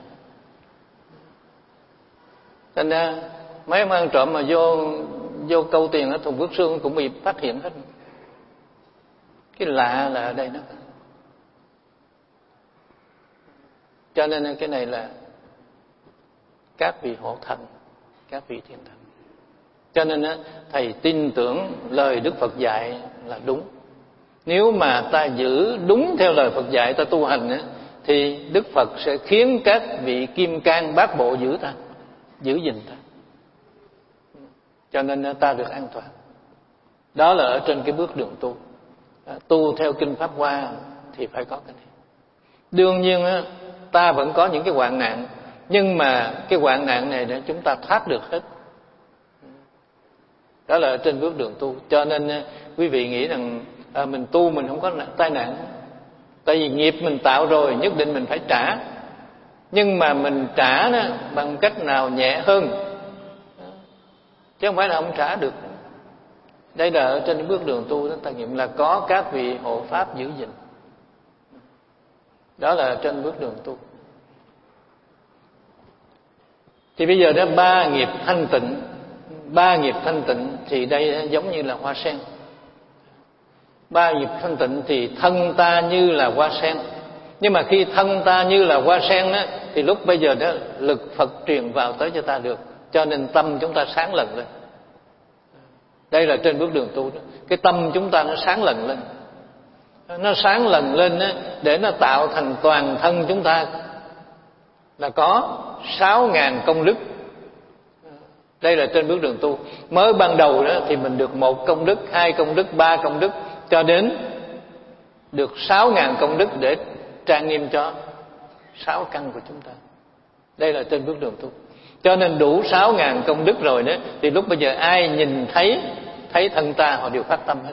Thành ra mấy ông ăn trộm mà vô câu tiền ở thùng Phước Sương cũng bị phát hiện hết. Cái lạ là ở đây đó. Cho nên cái này là các vị hộ thần, các vị thiên thần. Cho nên thầy tin tưởng lời Đức Phật dạy là đúng. Nếu mà ta giữ đúng theo lời Phật dạy, ta tu hành thì Đức Phật sẽ khiến các vị kim cang bát bộ giữ ta, giữ gìn ta. Cho nên ta được an toàn. Đó là ở trên cái bước đường tu. Tu theo Kinh Pháp Hoa thì phải có cái này. Đương nhiên ta vẫn có những cái hoạn nạn, nhưng mà cái hoạn nạn này để chúng ta thoát được hết. Đó là ở trên bước đường tu. Cho nên quý vị nghĩ rằng mình tu mình không có tai nạn. Tại vì nghiệp mình tạo rồi, nhất định mình phải trả. Nhưng mà mình trả đó bằng cách nào nhẹ hơn, chứ không phải là không trả được. Đây là ở trên bước đường tu đó, ta nghiệm là có các vị hộ pháp giữ gìn. Đó là trên bước đường tu. Thì bây giờ đó ba nghiệp thanh tịnh. Ba nghiệp thanh tịnh thì đây giống như là hoa sen. Ba nghiệp thanh tịnh thì thân ta như là hoa sen. Nhưng mà khi thân ta như là hoa sen đó, thì lúc bây giờ đó lực Phật truyền vào tới cho ta được. Cho nên tâm chúng ta sáng lần lên. Đây là trên bước đường tu đó. Cái tâm chúng ta nó sáng lần lên. Nó sáng lần lên đó, để nó tạo thành toàn thân chúng ta là có 6.000 công đức. Đây là trên bước đường tu. Mới ban đầu đó thì mình được 1 công đức, 2 công đức, 3 công đức, cho đến được 6.000 công đức để trang nghiêm cho 6 căn của chúng ta. Đây là trên bước đường tu. Cho nên đủ 6.000 công đức rồi đó, thì lúc bây giờ ai nhìn thấy thân ta họ đều phát tâm hết.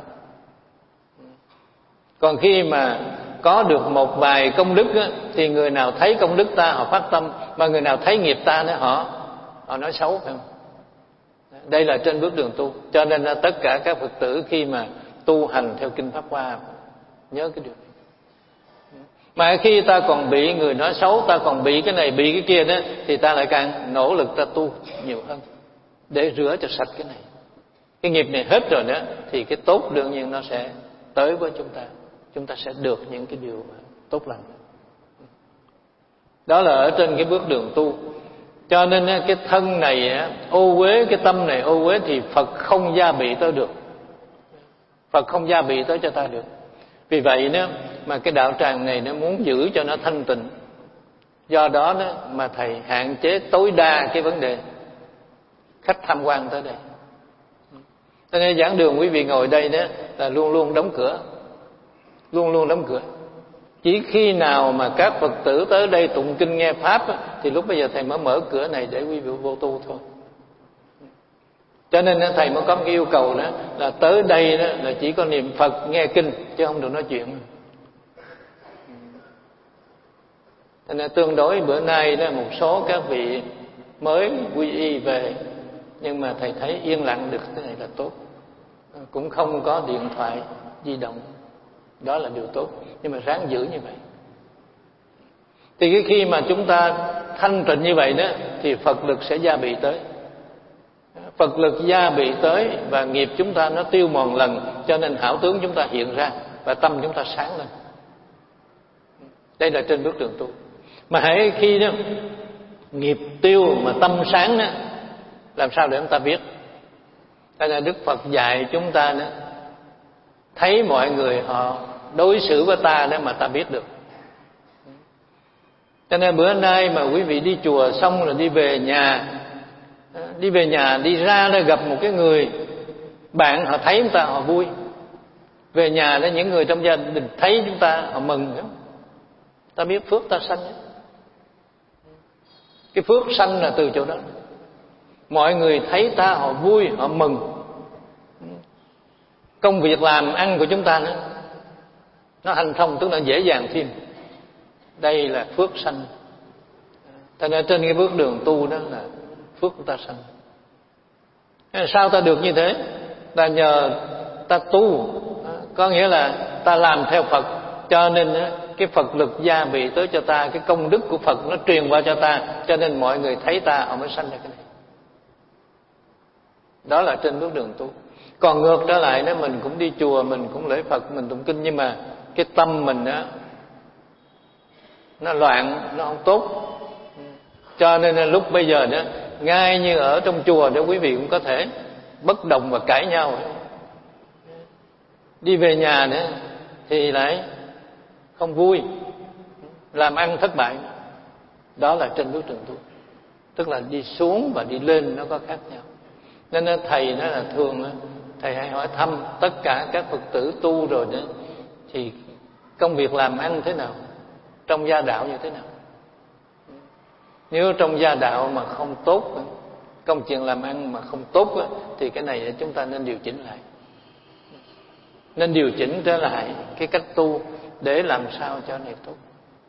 Còn khi mà có được một vài công đức đó, thì người nào thấy công đức ta họ phát tâm, mà người nào thấy nghiệp ta nữa họ nói xấu, phải không? Đây là trên bước đường tu. Cho nên là tất cả các Phật tử khi mà tu hành theo Kinh Pháp Hoa nhớ cái điều này. Mà khi ta còn bị người nói xấu, ta còn bị cái này bị cái kia đó, thì ta lại càng nỗ lực ta tu nhiều hơn để rửa cho sạch cái này. Cái nghiệp này hết rồi đó thì cái tốt đương nhiên nó sẽ tới với chúng ta. Chúng ta sẽ được những cái điều tốt lành. Đó là ở trên cái bước đường tu. Cho nên cái thân này ô uế, cái tâm này ô uế thì Phật không gia bị tới được. Phật không gia bị tới cho ta được. Vì vậy đó mà cái đạo tràng này nó muốn giữ cho nó thanh tịnh. Do đó đó mà thầy hạn chế tối đa cái vấn đề khách tham quan tới đây. Cho nên giảng đường quý vị ngồi đây đó là luôn luôn đóng cửa. Luôn luôn đóng cửa. Chỉ khi nào mà các Phật tử tới đây tụng kinh nghe Pháp thì lúc bây giờ thầy mới mở cửa này để quý vị vô tu thôi. Cho nên thầy mới có một yêu cầu đó là tới đây đó là chỉ có niệm Phật nghe kinh chứ không được nói chuyện. Cho nên tương đối bữa nay đó một số các vị mới quy y về, nhưng mà thầy thấy yên lặng được thế này là tốt. Cũng không có điện thoại di động. Đó là điều tốt. Nhưng mà ráng giữ như vậy. Thì cái khi mà chúng ta thanh tịnh như vậy đó thì Phật lực sẽ gia bị tới. Phật lực gia bị tới và nghiệp chúng ta nó tiêu mòn lần, cho nên hảo tướng chúng ta hiện ra và tâm chúng ta sáng lên. Đây là trên bước đường tu. Mà hãy khi đó nghiệp tiêu mà tâm sáng đó, làm sao để chúng ta biết? Đây là Đức Phật dạy chúng ta đó, thấy mọi người họ đối xử với ta đó mà ta biết được. Cho nên bữa nay mà quý vị đi chùa xong rồi đi về nhà, đi ra đó gặp một cái người bạn, họ thấy chúng ta họ vui. Về nhà đó những người trong gia đình thấy chúng ta họ mừng. Ta biết phước ta sanh. Cái phước sanh là từ chỗ đó. Mọi người thấy ta họ vui, họ mừng. Công việc làm ăn của chúng ta nữa nó hành thông, tức là dễ dàng thêm. Đây là phước sanh. Cho nên trên cái bước đường tu đó là phước của ta sanh. Sao ta được như thế? Ta nhờ ta tu, có nghĩa là ta làm theo Phật, Cho nên cái Phật lực gia bị tới cho ta, cái công đức của Phật nó truyền qua cho ta, cho nên mọi người thấy ta họ mới sanh ra cái này. Đó là trên bước đường tu. Còn ngược trở lại đó, mình cũng đi chùa, mình cũng lễ Phật, mình tụng kinh, nhưng mà cái tâm mình đó nó loạn, nó không tốt. Cho nên là lúc bây giờ đó, ngay như ở trong chùa đó, quý vị cũng có thể bất đồng và cãi nhau. Đi về nhà nữa thì lại không vui, làm ăn thất bại. Đó là trên bước đường tu. Tức là đi xuống và đi lên nó có khác nhau. Nên thầy nó là thường thầy hay hỏi thăm tất cả các Phật tử tu rồi đó, thì công việc làm ăn thế nào, trong gia đạo như thế nào. Nếu trong gia đạo mà không tốt, công chuyện làm ăn mà không tốt, thì cái này chúng ta nên điều chỉnh lại. Nên điều chỉnh trở lại cái cách tu để làm sao cho này tốt.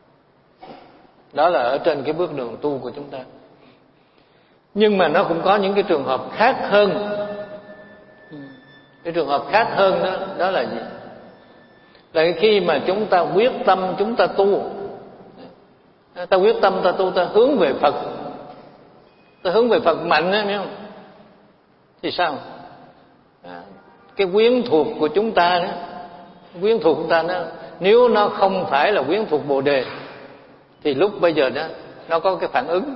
Đó là ở trên cái bước đường tu của chúng ta. Nhưng mà nó cũng có những cái trường hợp khác hơn. Cái trường hợp khác hơn đó, đó là gì? Là khi mà chúng ta quyết tâm chúng ta tu, ta quyết tâm ta tu, ta hướng về Phật, ta hướng về Phật mạnh đó, biết không? Thì sao? Cái quyến thuộc của chúng ta đó, quyến thuộc của chúng ta đó, nếu nó không phải là quyến thuộc Bồ Đề, thì lúc bây giờ đó nó có cái phản ứng.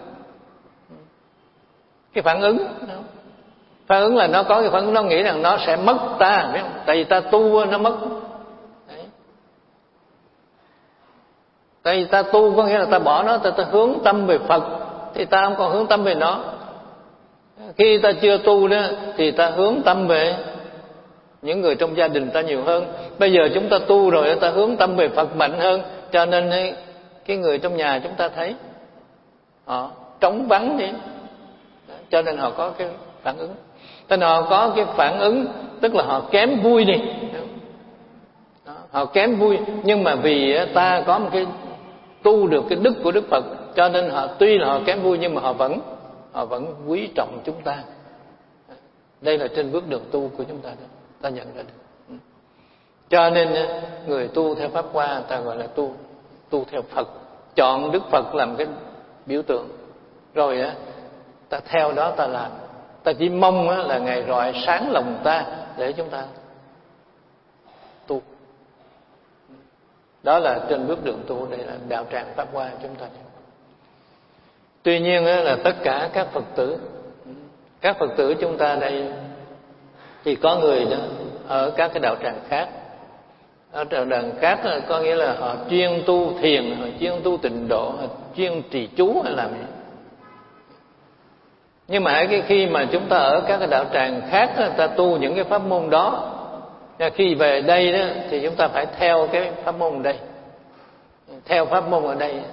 Cái phản ứng đó. Phản ứng là nó có cái phản ứng, nó nghĩ rằng nó sẽ mất ta, biết không? Tại vì ta tu nó mất. Đấy. Tại vì ta tu có nghĩa là ta bỏ nó, ta hướng tâm về Phật, thì ta không còn hướng tâm về nó. Khi ta chưa tu đó thì ta hướng tâm về những người trong gia đình ta nhiều hơn. Bây giờ chúng ta tu rồi, ta hướng tâm về Phật mạnh hơn, cho nên cái người trong nhà chúng ta thấy họ trống vắng đi, cho nên họ có cái phản ứng. Cho nên họ có cái phản ứng, tức là họ kém vui đi. Đó, họ kém vui, nhưng mà vì ta có một cái tu được cái đức của Đức Phật, cho nên họ tuy là họ kém vui nhưng mà họ vẫn quý trọng chúng ta. Đây là trên bước đường tu của chúng ta đó, ta nhận ra được. Cho nên người tu theo Pháp Hoa ta gọi là tu theo Phật, chọn Đức Phật làm cái biểu tượng, rồi ta theo đó ta làm. Ta chỉ mong là Ngài rọi sáng lòng ta để chúng ta tu. Đó là trên bước đường tu, đây là đạo tràng Pháp Hoa chúng ta. Tuy nhiên là tất cả các Phật tử chúng ta đây thì có người đó ở các cái đạo tràng khác. Ở đạo tràng khác có nghĩa là họ chuyên tu thiền, họ chuyên tu tịnh độ, họ chuyên trì chú hay làm gì. Nhưng mà khi mà chúng ta ở các cái đạo tràng khác, ta tu những cái pháp môn đó, khi về đây đó thì chúng ta phải theo cái pháp môn ở đây, theo pháp môn ở đây,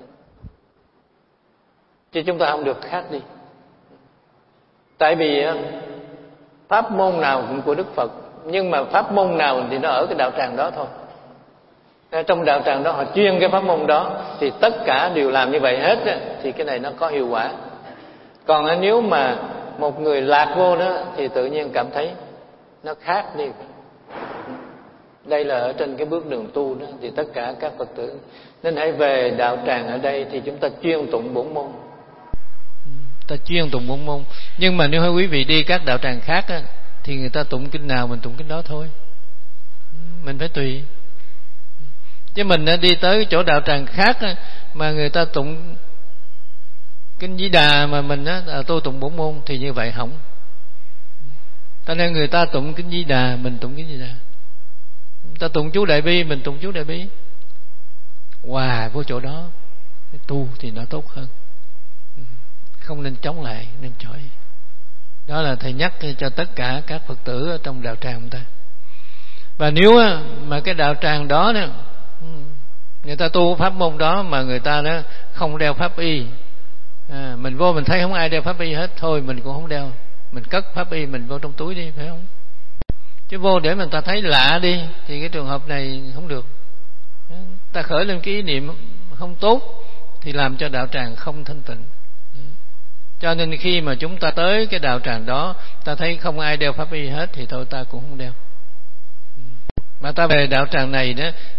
chứ chúng ta không được khác đi. Tại vì pháp môn nào cũng của Đức Phật, nhưng mà pháp môn nào thì nó ở cái đạo tràng đó thôi. Trong đạo tràng đó họ chuyên cái pháp môn đó, thì tất cả đều làm như vậy hết, thì cái này nó có hiệu quả. Còn nếu mà một người lạc vô đó thì tự nhiên cảm thấy nó khác đi. Đây là ở trên cái bước đường tu đó, thì tất cả các Phật tử nên hãy về đạo tràng ở đây thì chúng ta chuyên tụng bổn môn. Ta chuyên tụng bổn môn. Nhưng mà nếu quý vị đi các đạo tràng khác thì người ta tụng kinh nào mình tụng kinh đó thôi. Mình phải tùy. Chứ mình đi tới chỗ đạo tràng khác mà người ta tụng kinh Di Đà mà mình tôi tụng bổn môn thì như vậy hỏng. Cho nên người ta tụng kinh Di Đà, mình tụng kinh Di Đà. Ta tụng chú Đại Bi, mình tụng chú Đại Bi. Hòa vô chỗ đó, tu thì nó tốt hơn. Không nên chống lại, nên chọi. Đó là thầy nhắc cho tất cả các Phật tử ở trong đạo tràng của ta. Và nếu mà cái đạo tràng đó người ta tu pháp môn đó mà người ta đó không đeo pháp y, mình vô mình thấy không ai đeo pháp y hết, thôi mình cũng không đeo, mình cất pháp y mình vô trong túi đi, phải không? Chứ vô để mình ta thấy lạ đi thì cái trường hợp này không được. Ta khởi lên cái ý niệm không tốt thì làm cho đạo tràng không thanh tịnh. Cho nên khi mà chúng ta tới cái đạo tràng đó, ta thấy không ai đeo pháp y hết thì thôi ta cũng không đeo. Mà ta về đạo tràng này đó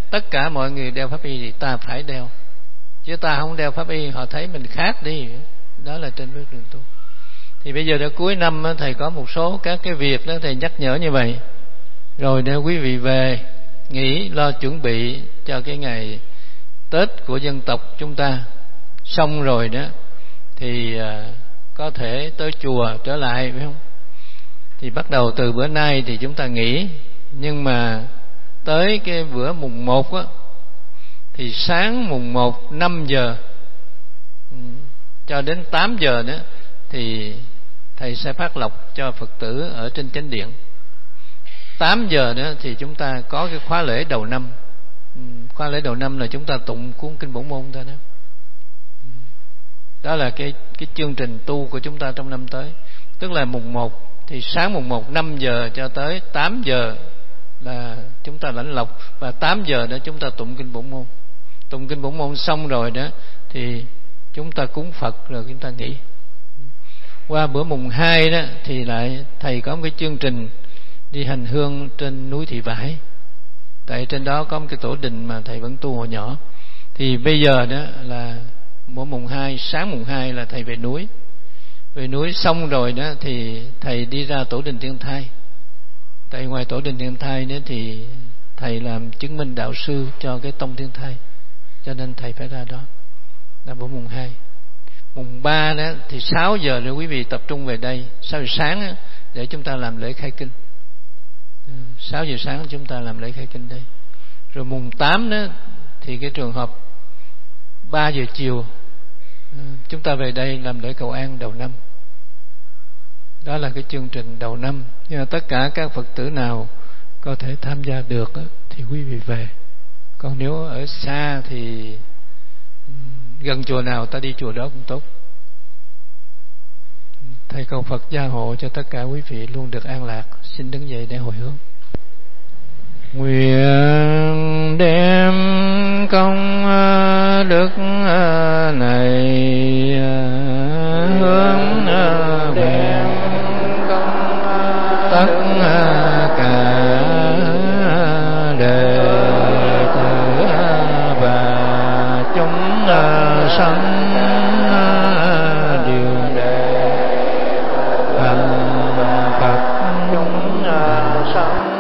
tất cả mọi người đeo pháp y thì ta phải đeo, chứ ta không đeo pháp y họ thấy mình khác đi. Đó là trên bước đường tu. Thì bây giờ đến cuối năm thầy có một số các cái việc đó thầy nhắc nhở như vậy, rồi để quý vị về nghỉ lo chuẩn bị cho cái ngày Tết của dân tộc chúng ta. Xong rồi đó thì có thể tới chùa trở lại, phải không? Thì bắt đầu từ bữa nay thì chúng ta nghỉ, nhưng mà tới cái bữa mùng 1 á, thì sáng mùng 1 5 giờ cho đến 8 giờ nữa thì thầy sẽ phát lộc cho Phật tử ở trên chánh điện. 8 giờ nữa thì chúng ta có cái khóa lễ đầu năm. Khóa lễ đầu năm là chúng ta tụng cuốn kinh Bổn Môn thôi đó. Đó là cái chương trình tu của chúng ta trong năm tới. Tức là mùng 1 thì sáng mùng 1 5 giờ cho tới 8 giờ là chúng ta lãnh lộc, và 8 giờ đó chúng ta tụng kinh Bổn Môn. Tụng kinh Bổn Môn xong rồi đó thì chúng ta cúng Phật rồi chúng ta nghỉ. Qua bữa mùng 2 đó thì lại thầy có một cái chương trình đi hành hương trên núi Thị Vải. Tại trên đó có một cái tổ đình mà thầy vẫn tu hồi nhỏ. Thì bây giờ đó là mỗi mùng 2, sáng mùng 2 là thầy về núi. Về núi xong rồi đó thì thầy đi ra tổ đình Thiên Thai. Tại ngoài tổ đình Thiên Thai nữa thì thầy làm chứng minh đạo sư cho cái tông Thiên Thai, cho nên thầy phải ra đó. Là bữa mùng 2. Mùng 3 đó thì 6 giờ nữa quý vị tập trung về đây, 6 giờ sáng đó, để chúng ta làm lễ khai kinh. 6 giờ sáng chúng ta làm lễ khai kinh đây. Rồi mùng 8 đó thì cái trường hợp 3 giờ chiều chúng ta về đây làm lễ cầu an đầu năm. Đó là cái chương trình đầu năm. Nhưng mà tất cả các Phật tử nào có thể tham gia được thì quý vị về. Còn nếu ở xa thì gần chùa nào ta đi chùa đó cũng tốt. Thầy cầu Phật gia hộ cho tất cả quý vị luôn được an lạc. Xin đứng dậy để hồi hướng. Nguyện đem công đức này hướng về tất cả đệ tử và chúng sanh đều đệ thành Phật chúng sanh